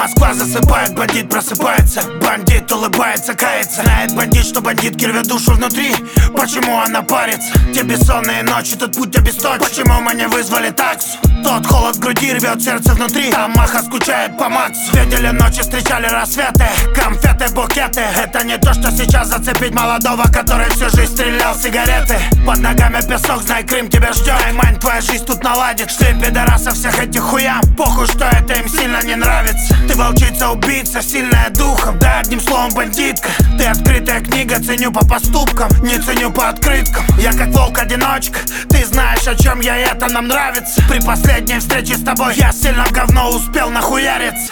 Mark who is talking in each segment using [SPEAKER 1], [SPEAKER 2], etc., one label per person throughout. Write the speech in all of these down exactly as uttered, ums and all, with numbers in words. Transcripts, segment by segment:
[SPEAKER 1] Москва засыпает, бандит просыпается. Бандит улыбается, кается. Знает бандит, что бандитки рвет душу внутри. Почему она парится? Те бессонные ночи, тот путь обесточен. Почему мы не вызвали таксу? Тот холод в груди рвет сердце внутри. Там Маха скучает по Максу. Видели ночи, встречали рассветы. Конфеты, букеты. Это не то, что сейчас зацепить молодого, который всю жизнь стрелял сигареты. Под ногами песок, знай, Крым тебя ждет. Ай, мань, твоя жизнь тут наладит. Шли пидорасов всех этих хуям. Похуй, что это им сильно не нравится. Ты волчица, убийца, сильная духом. Да, одним словом, бандитка. Ты открытая книга, ценю по поступкам, не ценю по открыткам. Я как волк-одиночка. Ты знаешь, о чем я, и это нам нравится. При последней встрече с тобой я сильно в говно успел нахуяриться.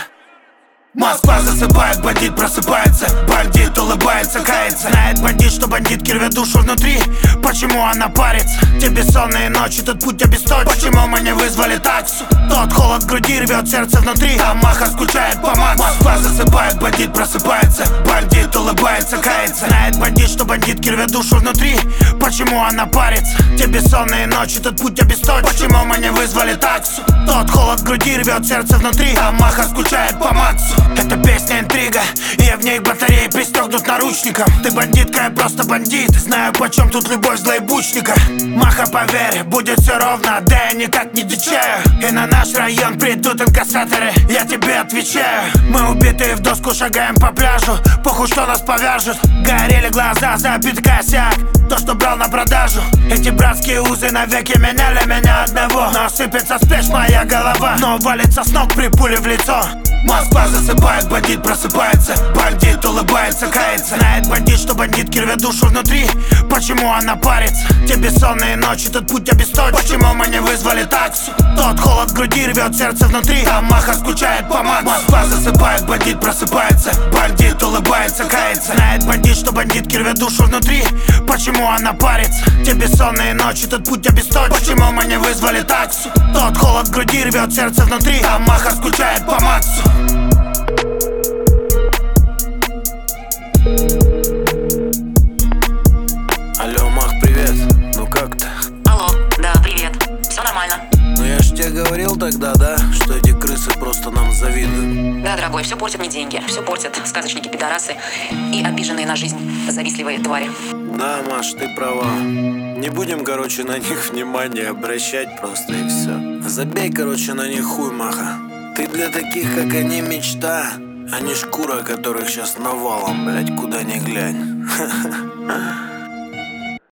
[SPEAKER 1] Москва засыпает, бандит просыпается. Бандит улыбается, кается. Знает бандит, что бандитки рвет душу внутри. Почему она парится? Те бессонные ночи, тот путь обесточен. Почему мы не вызвали таксу? Тот холод в груди рвет сердце внутри. Там Маха скучает по Максу. Москва засыпает, бандит просыпается. Бандит улыбается, кается. Знает бандит, что бандитки рвет душу внутри. Почему она парится? Те бессонные ночи, тот путь обесточен. Почему мы не вызвали таксу? Тот холод в груди рвет сердце внутри. Там Маха скучает по Максу. Это песня интрига, и в ней батареи пристегнут наручником. Ты бандитка, я просто бандит. Знаю, почем тут любовь злоебучника. Маха, поверь, будет все ровно, да я никак не дичаю. И на наш район придут инкассаторы, я тебе отвечаю. Мы убитые в доску шагаем по пляжу. Похуй, что нас повяжут. Горели глаза, забит косяк. То, что брал на продажу. Эти братские узы навеки меняли меня одного. Но сыпется с плеч моя голова, но валится с ног при пуле в лицо. Москва засыпает, бандит просыпается. Бандит улыбается, кается. Знает бандит, что бандитки рвет душу внутри. Почему она парится? Те бессонные ночи, тот путь обесточен. Почему мы не вызвали таксу? Тот холод в груди рвет сердце внутри. Там Маха скучает по Максу. Москва засыпает, бандит просыпается. Бандит улыбается, кается. Знает бандит, что бандитки рвет душу внутри. Почему она парится? Те бессонные ночи, тот путь обесточен. Почему мы не вызвали таксу? Тот холод в груди рвет сердце внутри. Там Маха скучает по Максу.
[SPEAKER 2] Алло, Мах, привет. Ну как ты?
[SPEAKER 3] Алло, да, привет. Все нормально.
[SPEAKER 2] Ну я ж тебе говорил тогда, да, что эти крысы просто нам завидуют.
[SPEAKER 3] Да, дорогой, все портят мне деньги. Все портят сказочники, пидорасы и обиженные на жизнь завистливые твари.
[SPEAKER 2] Да, Маш, ты права. Не будем, короче, на них внимание обращать просто и все. Забей, короче, на них хуй, Маха. Ты для таких, как они, мечта, а не шкура, которых сейчас навалом, блять, куда ни глянь.